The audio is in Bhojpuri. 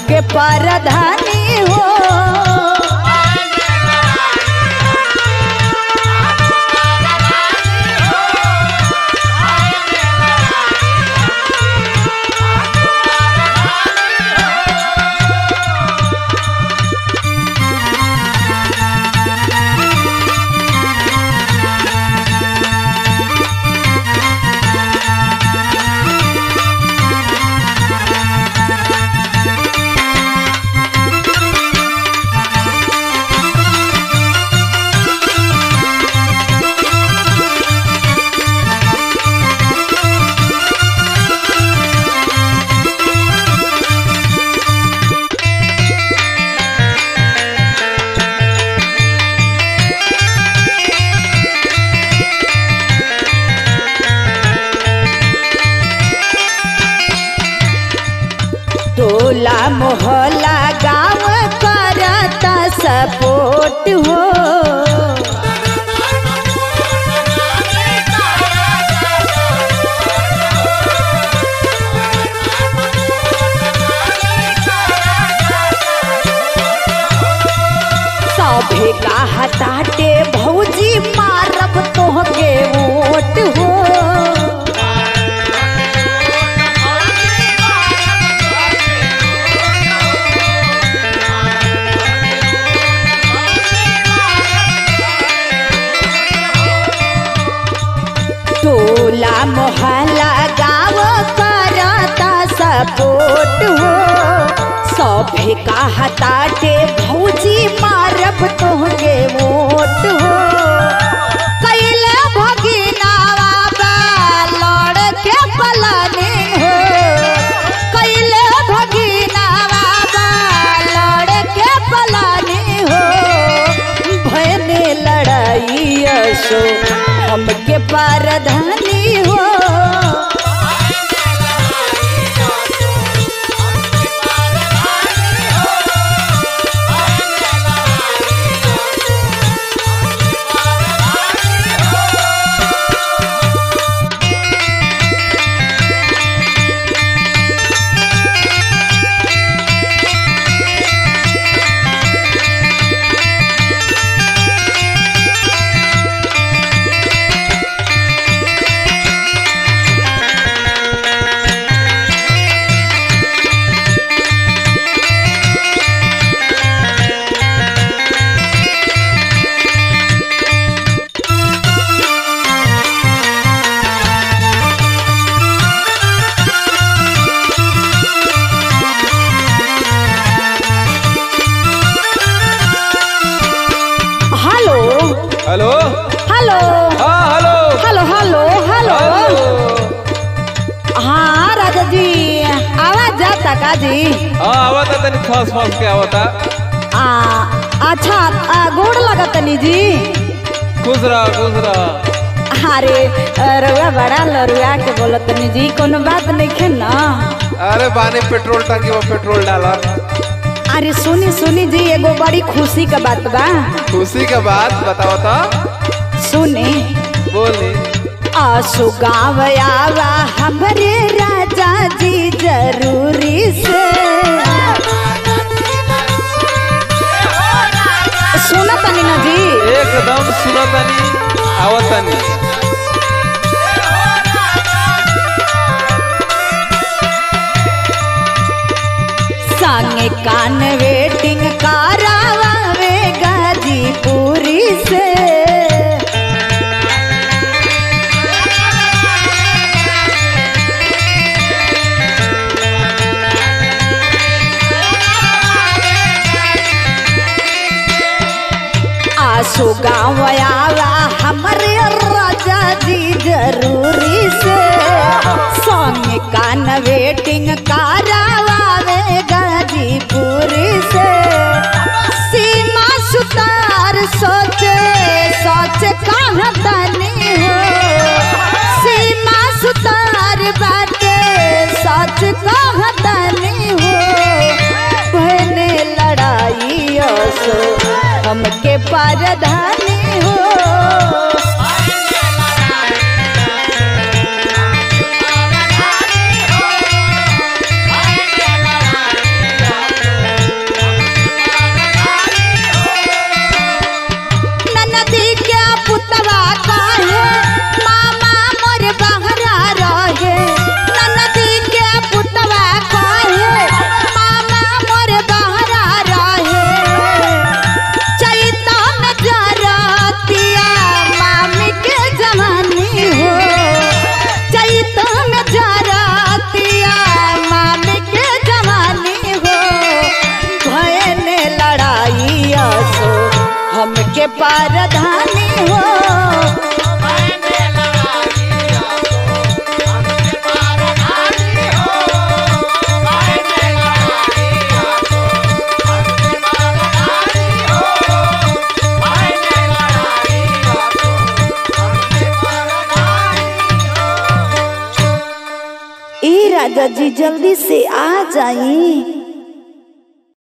हमके परधानी हो। टोला मोहल्ला गाँव करता सपोर्ट हो। सभे का हटाटे भौजी मारब तोहके वोट हो। टोला मोहल्ला गाँव करता सपोर्ट हो। सभे का हटाटे भौजी मारब तोहके वोट हो। कैले भगिनावा लड़ के पलानी हो। कैले भगिनावा लड़ के पलानी हो। भयने लड़ाई सो हमके परधानी हो। हेलो हेलो हाँ हेलो हेलो हेलो हेलो। हाँ राजा जी आवाज जाता का जी? हाँ आवता तनी फस फस के आवता। अच्छा गोड़ लगा तनी जी। खुश रहा। अरे रउआ बड़ा लरुआ के बोलत तनी जी, कोनो बात नहीं खे ना? अरे बाने पेट्रोल टंकी में पेट्रोल डाला। अरे सुनी सुनी जी, एगो बड़ी खुशी का बात बा। खुशी का बात बताओ तो। सुनी बोली। आसु गाँव आवा हमरे राजा जी जरूरी से। सुना तनी ना जी? एकदम सुना तनी आवतनी। संगे कान वेटिंग करावे गाजीपुरी से। आसु गाँव आवा हमरे राजा जी जरूरी से। संगे कान वेटिंग करावे गाजीपुरी से। सीमा सुतार सोचे सोचे कहाँ तनी हो। सीमा सुतार बाटे सोच कहाँ तनी हो। बहने लड़ाई सो हमके परधानी हो। के परधानी हो ए राजा जी जल्दी से आ जाइए।